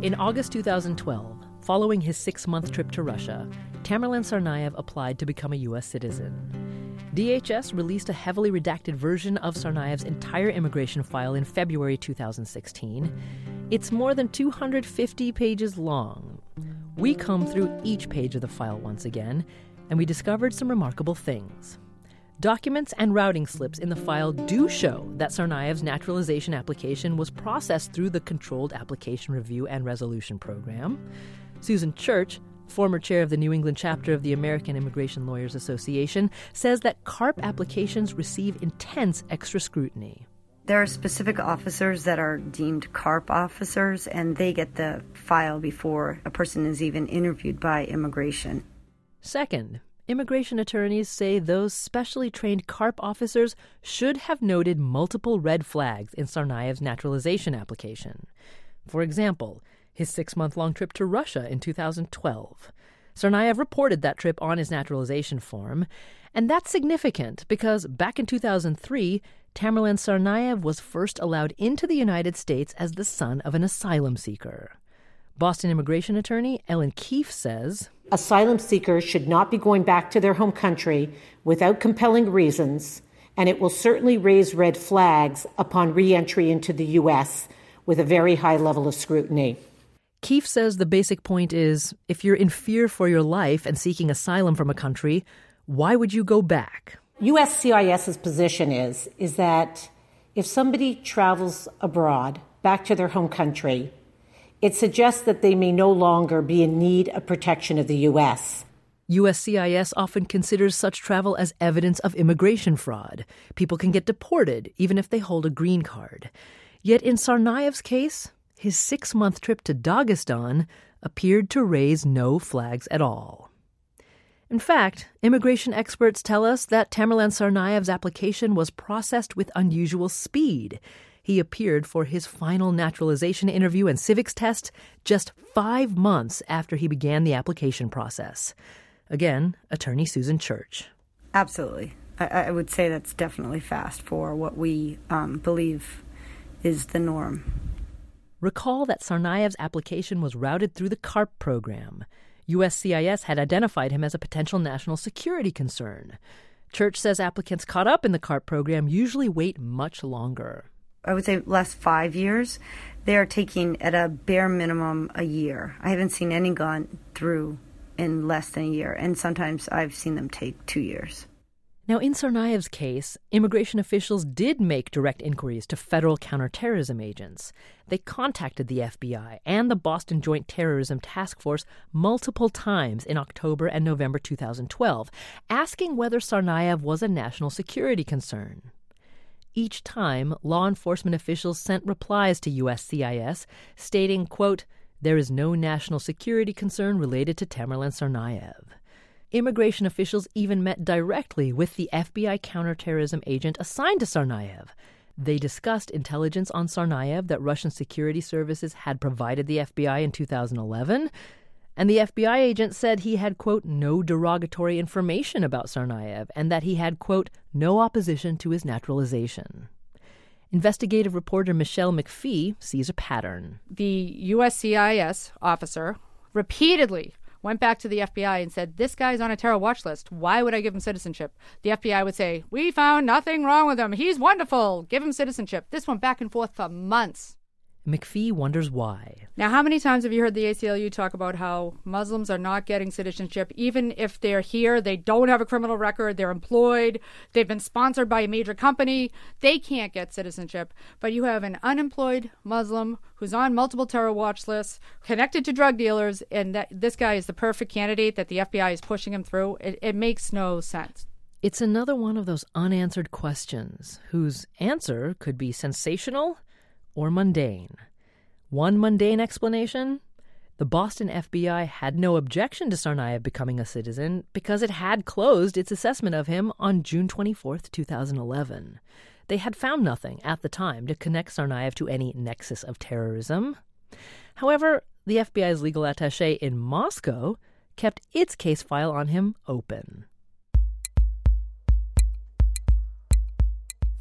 [SPEAKER 1] In August two thousand twelve, following his six-month trip to Russia, Tamerlan Tsarnaev applied to become a U S citizen. D H S released a heavily redacted version of Tsarnaev's entire immigration file in February two thousand sixteen. It's more than two hundred fifty pages long. We combed through each page of the file once again, and we discovered some remarkable things. Documents and routing slips in the file do show that Tsarnaev's naturalization application was processed through the Controlled Application Review and Resolution Program. Susan Church, former chair of the New England chapter of the American Immigration Lawyers Association, says that C A R P applications receive intense extra scrutiny.
[SPEAKER 4] There are specific officers that are deemed C A R P officers, and they get the file before a person is even interviewed by immigration.
[SPEAKER 1] Second, immigration attorneys say those specially trained C A R P officers should have noted multiple red flags in Tsarnaev's naturalization application. For example, his six-month-long trip to Russia in two thousand twelve. Tsarnaev reported that trip on his naturalization form, and that's significant because back in two thousand three, Tamerlan Tsarnaev was first allowed into the United States as the son of an asylum seeker. Boston immigration attorney Ellen Keefe says,
[SPEAKER 5] asylum seekers should not be going back to their home country without compelling reasons, and it will certainly raise red flags upon re-entry into the U S with a very high level of scrutiny.
[SPEAKER 1] Keefe says the basic point is, if you're in fear for your life and seeking asylum from a country, why would you go back?
[SPEAKER 5] USCIS's position is, is that if somebody travels abroad back to their home country, it suggests that they may no longer be in need of protection of the U S.
[SPEAKER 1] U S C I S often considers such travel as evidence of immigration fraud. People can get deported even if they hold a green card. Yet in Tsarnaev's case, his six-month trip to Dagestan appeared to raise no flags at all. In fact, immigration experts tell us that Tamerlan Tsarnaev's application was processed with unusual speed. He appeared for his final naturalization interview and civics test just five months after he began the application process. Again, attorney Susan Church.
[SPEAKER 4] Absolutely. I, I would say that's definitely fast for what we um, believe is the norm.
[SPEAKER 1] Recall that Tsarnaev's application was routed through the C A R P program. U S C I S had identified him as a potential national security concern. Church says applicants caught up in the C A R P program usually wait much longer.
[SPEAKER 4] I would say last five years, they are taking at a bare minimum a year. I haven't seen any gone through in less than a year, and sometimes I've seen them take two years.
[SPEAKER 1] Now, in Tsarnaev's case, immigration officials did make direct inquiries to federal counterterrorism agents. They contacted the F B I and the Boston Joint Terrorism Task Force multiple times in October and November two thousand twelve, asking whether Tsarnaev was a national security concern. Each time, law enforcement officials sent replies to U S C I S stating, quote, there is no national security concern related to Tamerlan Tsarnaev. Immigration officials even met directly with the F B I counterterrorism agent assigned to Tsarnaev. They discussed intelligence on Tsarnaev that Russian security services had provided the F B I in two thousand eleven, and the F B I agent said he had, quote, no derogatory information about Tsarnaev and that he had, quote, no opposition to his naturalization. Investigative reporter Michelle McPhee sees a pattern.
[SPEAKER 2] The U S C I S officer repeatedly went back to the F B I and said, this guy's on a terror watch list. Why would I give him citizenship? The F B I would say, we found nothing wrong with him. He's wonderful. Give him citizenship. This went back and forth for months.
[SPEAKER 1] McPhee wonders why.
[SPEAKER 2] Now, how many times have you heard the A C L U talk about how Muslims are not getting citizenship? Even if they're here, they don't have a criminal record, they're employed, they've been sponsored by a major company, they can't get citizenship. But you have an unemployed Muslim who's on multiple terror watch lists, connected to drug dealers, and that this guy is the perfect candidate that the F B I is pushing him through. It, it makes no sense.
[SPEAKER 1] It's another one of those unanswered questions whose answer could be sensational or mundane. One mundane explanation: the Boston F B I had no objection to Tsarnaev becoming a citizen because it had closed its assessment of him on June twenty-fourth, two thousand eleven. They had found nothing at the time to connect Tsarnaev to any nexus of terrorism. However, the F B I's legal attaché in Moscow kept its case file on him open.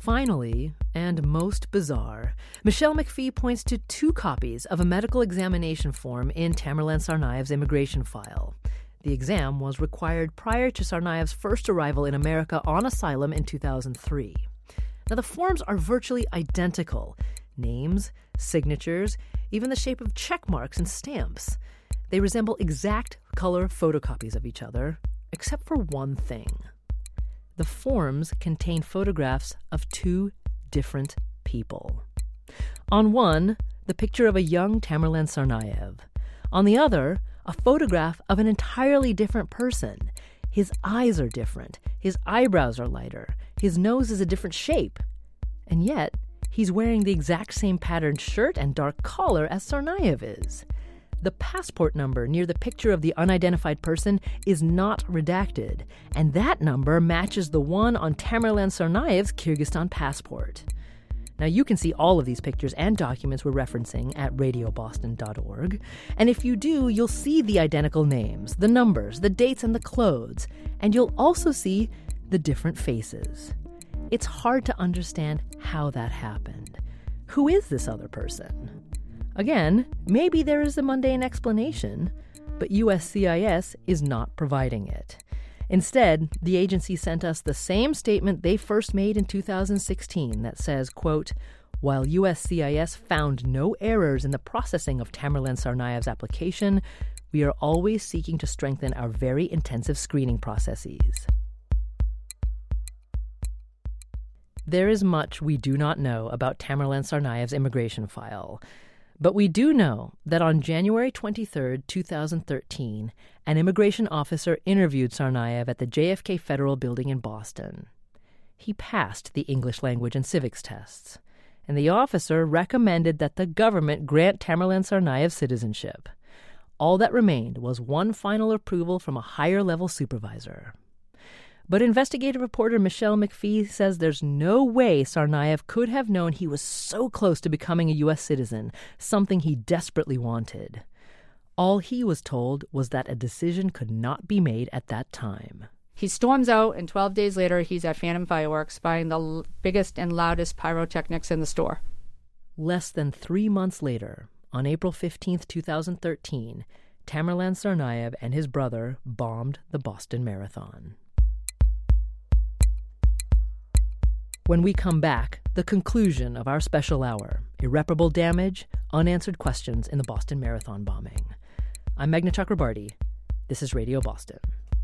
[SPEAKER 1] Finally, and most bizarre, Michelle McPhee points to two copies of a medical examination form in Tamerlan Tsarnaev's immigration file. The exam was required prior to Tsarnaev's first arrival in America on asylum in two thousand three. Now, the forms are virtually identical. Names, signatures, even the shape of check marks and stamps. They resemble exact color photocopies of each other, except for one thing. The forms contain photographs of two different people. On one, the picture of a young Tamerlan Tsarnaev. On the other, a photograph of an entirely different person. His eyes are different. His eyebrows are lighter. His nose is a different shape. And yet, he's wearing the exact same patterned shirt and dark collar as Tsarnaev is. The passport number near the picture of the unidentified person is not redacted, and that number matches the one on Tamerlan Tsarnaev's Kyrgyzstan passport. Now, you can see all of these pictures and documents we're referencing at radio boston dot org, and if you do, you'll see the identical names, the numbers, the dates, and the clothes, and you'll also see the different faces. It's hard to understand how that happened. Who is this other person? Again, maybe there is a mundane explanation, but U S C I S is not providing it. Instead, the agency sent us the same statement they first made in two thousand sixteen that says, quote, while U S C I S found no errors in the processing of Tamerlan Tsarnaev's application, we are always seeking to strengthen our very intensive screening processes. There is much we do not know about Tamerlan Tsarnaev's immigration file. But we do know that on January twenty-third, two thousand thirteen, an immigration officer interviewed Tsarnaev at the J F K Federal Building in Boston. He passed the English language and civics tests, and the officer recommended that the government grant Tamerlan Tsarnaev citizenship. All that remained was one final approval from a higher-level supervisor. But investigative reporter Michelle McPhee says there's no way Tsarnaev could have known he was so close to becoming a U S citizen, something he desperately wanted. All he was told was that a decision could not be made at that time.
[SPEAKER 2] He storms out, and twelve days later, he's at Phantom Fireworks buying the l- biggest and loudest pyrotechnics in the store.
[SPEAKER 1] Less than three months later, on April fifteenth, two thousand thirteen, Tamerlan Tsarnaev and his brother bombed the Boston Marathon. When we come back, the conclusion of our special hour, irreparable damage, unanswered questions in the Boston Marathon bombing. I'm Meghna Chakrabarty. This is Radio Boston.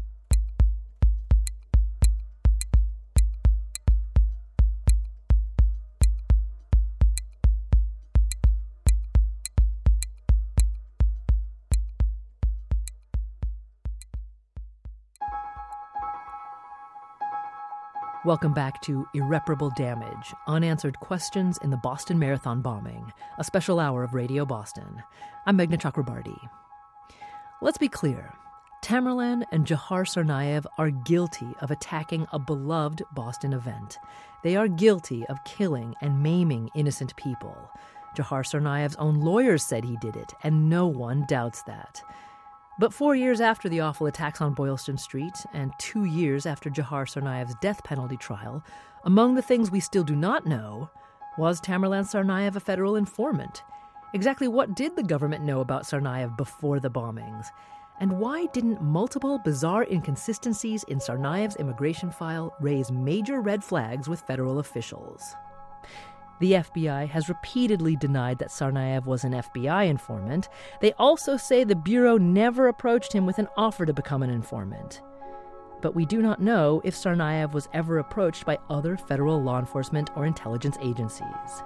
[SPEAKER 1] Welcome back to Irreparable Damage, Unanswered Questions in the Boston Marathon Bombing, a special hour of Radio Boston. I'm Meghna Chakrabarty. Let's be clear. Tamerlan and Dzhokhar Tsarnaev are guilty of attacking a beloved Boston event. They are guilty of killing and maiming innocent people. Dzhokhar Tsarnaev's own lawyers said he did it, and no one doubts that. But four years after the awful attacks on Boylston Street, and two years after Dzhokhar Tsarnaev's death penalty trial, among the things we still do not know, was Tamerlan Tsarnaev a federal informant? Exactly what did the government know about Tsarnaev before the bombings? And why didn't multiple bizarre inconsistencies in Tsarnaev's immigration file raise major red flags with federal officials? The F B I has repeatedly denied that Tsarnaev was an F B I informant. They also say the Bureau never approached him with an offer to become an informant. But we do not know if Tsarnaev was ever approached by other federal law enforcement or intelligence agencies.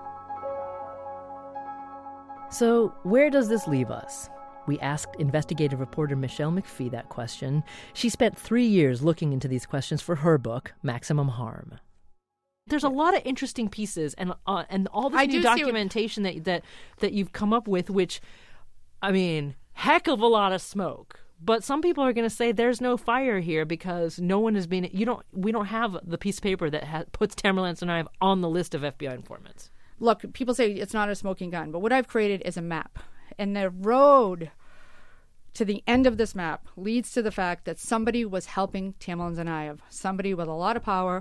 [SPEAKER 1] So, where does this leave us? We asked investigative reporter Michelle McPhee that question. She spent three years looking into these questions for her book, Maximum Harm. There's a lot of interesting pieces and uh, and all this
[SPEAKER 2] I
[SPEAKER 1] new documentation that, that that you've come up with, which, I mean, heck of a lot of smoke. But some people are going to say there's no fire here because no one has been. You don't. We don't have the piece of paper that ha- puts Tamerlan Tsarnaev on the list of F B I informants.
[SPEAKER 2] Look, people say it's not a smoking gun, but what I've created is a map, and the road to the end of this map leads to the fact that somebody was helping Tamerlan Tsarnaev, somebody with a lot of power.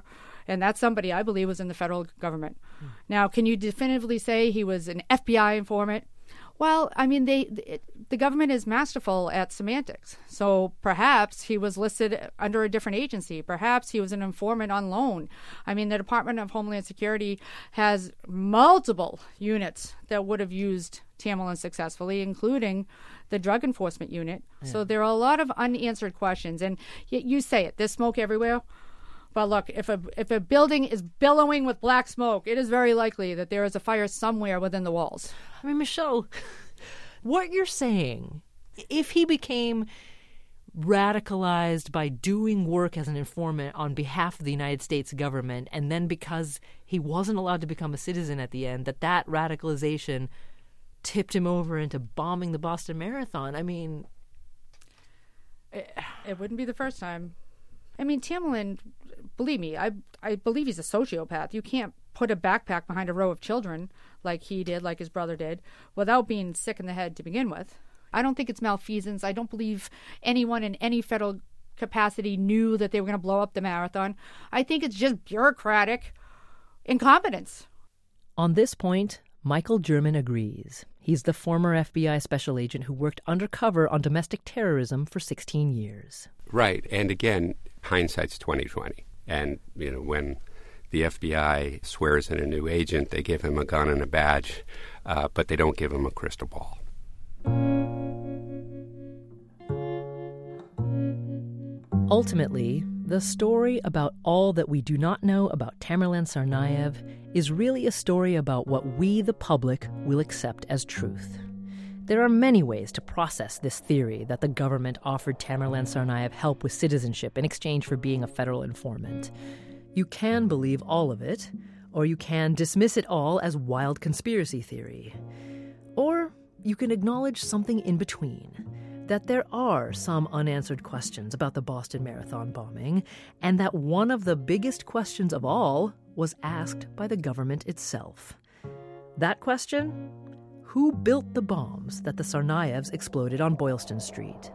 [SPEAKER 2] And that somebody, I believe, was in the federal government. Mm. Now, can you definitively say he was an F B I informant? Well, I mean, they it, the government is masterful at semantics. So perhaps he was listed under a different agency. Perhaps he was an informant on loan. I mean, the Department of Homeland Security has multiple units that would have used Tamerlan successfully, including the Drug Enforcement Unit. Yeah. So there are a lot of unanswered questions. And y- you say it, there's smoke everywhere. But look, if a if a building is billowing with black smoke, it is very likely that there is a fire somewhere within the walls.
[SPEAKER 1] I mean, Michelle, what you're saying, if he became radicalized by doing work as an informant on behalf of the United States government, and then because he wasn't allowed to become a citizen at the end, that that radicalization tipped him over into bombing the Boston Marathon, I mean...
[SPEAKER 2] It, it wouldn't be the first time. I mean, Tamerlan, believe me, I I believe he's a sociopath. You can't put a backpack behind a row of children like he did, like his brother did, without being sick in the head to begin with. I don't think it's malfeasance. I don't believe anyone in any federal capacity knew that they were going to blow up the marathon. I think it's just bureaucratic incompetence.
[SPEAKER 1] On this point, Michael German agrees. He's the former F B I special agent who worked undercover on domestic terrorism for sixteen years.
[SPEAKER 20] Right. And again, hindsight's twenty twenty. And, you know, when the F B I swears in a new agent, they give him a gun and a badge, uh, but they don't give him a crystal ball.
[SPEAKER 1] Ultimately, the story about all that we do not know about Tamerlan Tsarnaev is really a story about what we, the public, will accept as truth. There are many ways to process this theory that the government offered Tamerlan Tsarnaev help with citizenship in exchange for being a federal informant. You can believe all of it, or you can dismiss it all as wild conspiracy theory. Or you can acknowledge something in between, that there are some unanswered questions about the Boston Marathon bombing, and that one of the biggest questions of all was asked by the government itself. That question? Who built the bombs that the Tsarnaevs exploded on Boylston Street?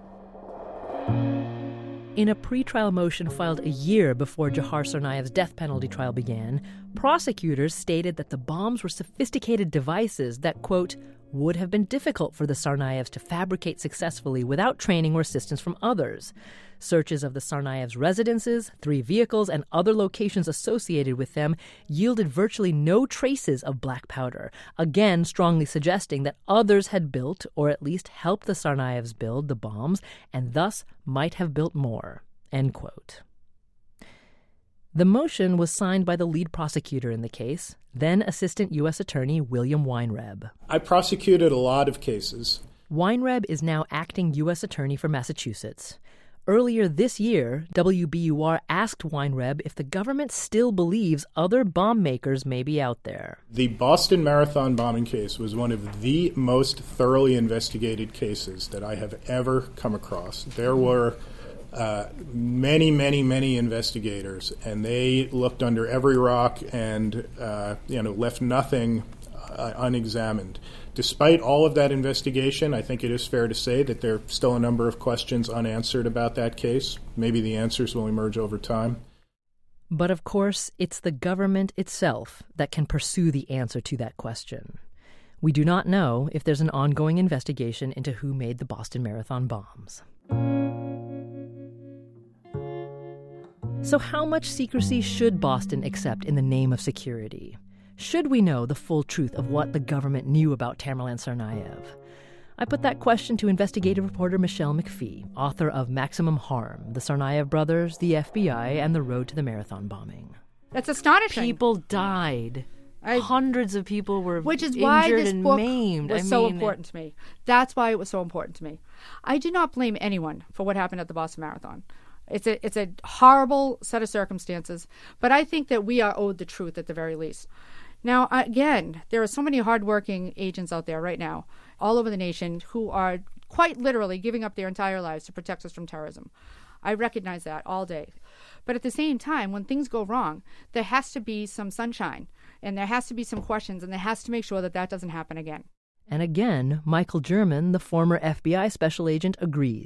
[SPEAKER 1] In a pretrial motion filed a year before Dzhokhar Tsarnaev's death penalty trial began, prosecutors stated that the bombs were sophisticated devices that, quote, would have been difficult for the Tsarnaevs to fabricate successfully without training or assistance from others. Searches of the Tsarnaevs' residences, three vehicles, and other locations associated with them yielded virtually no traces of black powder, again strongly suggesting that others had built, or at least helped the Tsarnaevs build, the bombs, and thus might have built more. End quote. The motion was signed by the lead prosecutor in the case, then Assistant U S Attorney William Weinreb.
[SPEAKER 7] I prosecuted a lot of cases.
[SPEAKER 1] Weinreb is now acting U S Attorney for Massachusetts. Earlier this year, W B U R asked Weinreb if the government still believes other bomb makers may be out there.
[SPEAKER 7] The Boston Marathon bombing case was one of the most thoroughly investigated cases that I have ever come across. There were uh, many, many, many investigators, and they looked under every rock and uh, you know left nothing uh, unexamined. Despite all of that investigation, I think it is fair to say that there are still a number of questions unanswered about that case. Maybe the answers will emerge over time.
[SPEAKER 1] But of course, it's the government itself that can pursue the answer to that question. We do not know if there's an ongoing investigation into who made the Boston Marathon bombs. So how much secrecy should Boston accept in the name of security? Should we know the full truth of what the government knew about Tamerlan Tsarnaev? I put that question to investigative reporter Michelle McPhee, author of Maximum Harm, The Tsarnaev Brothers, the F B I, and the Road to the Marathon Bombing.
[SPEAKER 2] That's astonishing.
[SPEAKER 1] People died. I, Hundreds of people were
[SPEAKER 2] which is why
[SPEAKER 1] injured
[SPEAKER 2] this
[SPEAKER 1] and
[SPEAKER 2] book
[SPEAKER 1] maimed.
[SPEAKER 2] was
[SPEAKER 1] I
[SPEAKER 2] so
[SPEAKER 1] mean,
[SPEAKER 2] important to me. That's why it was so important to me. I do not blame anyone for what happened at the Boston Marathon. It's a it's a horrible set of circumstances, but I think that we are owed the truth at the very least. Now, again, there are so many hardworking agents out there right now, all over the nation, who are quite literally giving up their entire lives to protect us from terrorism. I recognize that all day. But at the same time, when things go wrong, there has to be some sunshine, and there has to be some questions, and there has to make sure that that doesn't happen again.
[SPEAKER 1] And again, Michael German, the former F B I special agent, agrees.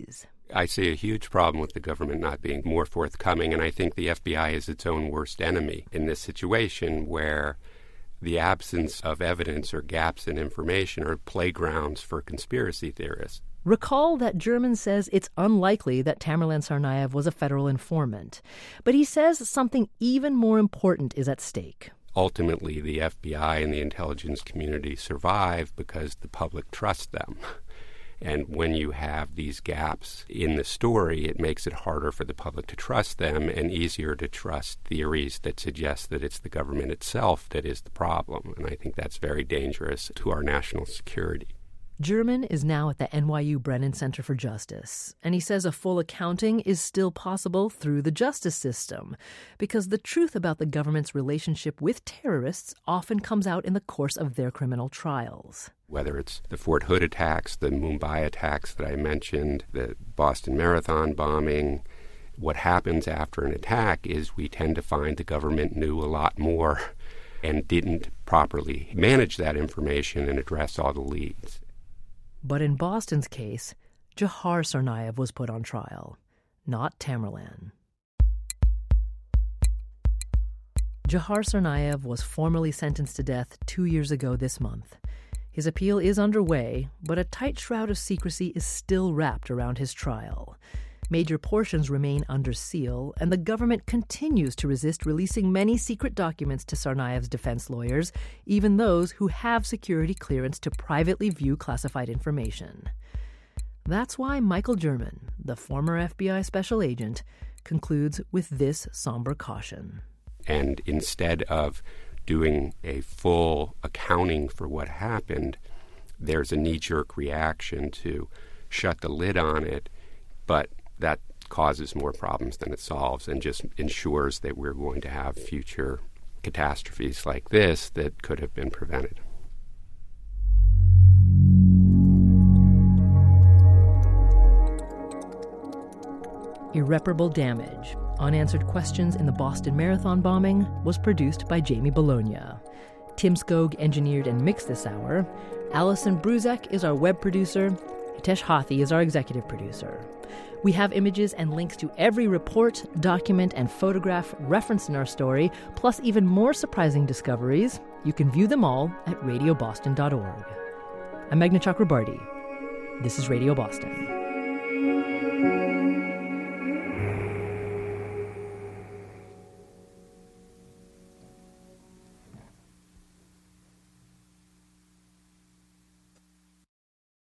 [SPEAKER 20] I see a huge problem with the government not being more forthcoming, and I think the F B I is its own worst enemy in this situation where the absence of evidence or gaps in information are playgrounds for conspiracy theorists.
[SPEAKER 1] Recall that German says it's unlikely that Tamerlan Tsarnaev was a federal informant, but he says something even more important is at stake.
[SPEAKER 20] Ultimately, the F B I and the intelligence community survive because the public trusts them. And when you have these gaps in the story, it makes it harder for the public to trust them and easier to trust theories that suggest that it's the government itself that is the problem. And I think that's very dangerous to our national security.
[SPEAKER 1] German is now at the N Y U Brennan Center for Justice, and he says a full accounting is still possible through the justice system, because the truth about the government's relationship with terrorists often comes out in the course of their criminal trials.
[SPEAKER 20] Whether it's the Fort Hood attacks, the Mumbai attacks that I mentioned, the Boston Marathon bombing, what happens after an attack is we tend to find the government knew a lot more and didn't properly manage that information and address all the leads.
[SPEAKER 1] But in Boston's case, Dzhokhar Tsarnaev was put on trial, not Tamerlan. Dzhokhar Tsarnaev was formally sentenced to death two years ago this month. His appeal is underway, but a tight shroud of secrecy is still wrapped around his trial. Major portions remain under seal, and the government continues to resist releasing many secret documents to Tsarnaev's defense lawyers, even those who have security clearance to privately view classified information. That's why Michael German, the former F B I special agent, concludes with this somber caution.
[SPEAKER 20] And instead of doing a full accounting for what happened, there's a knee-jerk reaction to shut the lid on it, but that causes more problems than it solves and just ensures that we're going to have future catastrophes like this that could have been prevented.
[SPEAKER 1] Irreparable Damage, Unanswered Questions in the Boston Marathon Bombing was produced by Jamie Bologna. Tim Skog engineered and mixed this hour. Allison Bruzek is our web producer. Hitesh Hathi is our executive producer. We have images and links to every report, document, and photograph referenced in our story, plus even more surprising discoveries. You can view them all at radio boston dot org. I'm Meghna Chakrabarty. This is Radio Boston.